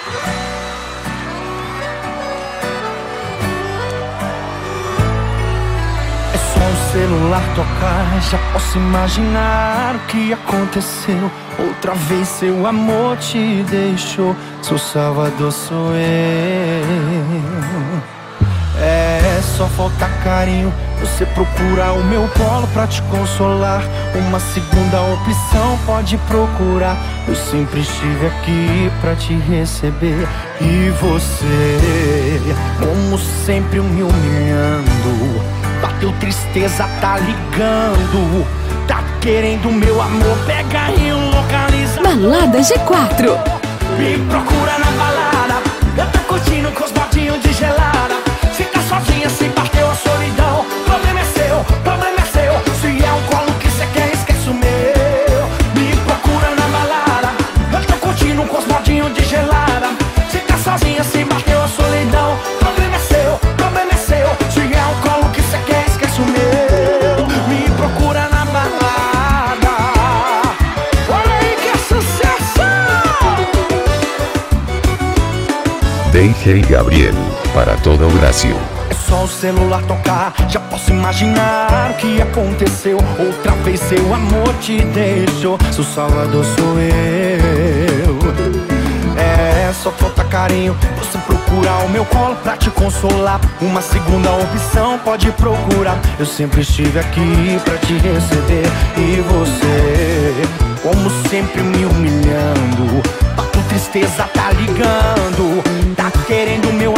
É só o celular tocar, já posso imaginar o que aconteceu. Outra vez seu amor te deixou, seu salvador sou eu. É só falta carinho, você procura o meu colo pra te consolar. Uma segunda opção pode procurar, eu sempre estive aqui pra te receber. E você, como sempre, me humilhando. Bateu tristeza, tá ligando. Tá querendo meu amor, pega e localiza. Balada G4. Me procura na balada, eu tô curtindo com os bordinhos de gelada. Fica sozinha, se bateu a solidão. Problema é seu, problema é seu. Se é um colo que cê quer, esquece o meu. Me procura na balada, eu tô curtindo com os bordinhos de gelada. Fica sozinha, se bateu a solidão. Problema é seu, problema é seu. Se é um colo que cê quer, esquece o meu. Me procura na balada. Olha aí que sucesso! DJ Gabriel, para todo o Brasil. É só o celular tocar, já posso imaginar o que aconteceu. Outra vez seu amor te deixou, seu salvador sou eu. É só falta carinho, você procura o meu colo pra te consolar. Uma segunda opção pode procurar, eu sempre estive aqui pra te receber. E você, como sempre, me humilhando. Bato tristeza, tá ligando. Tá querendo meu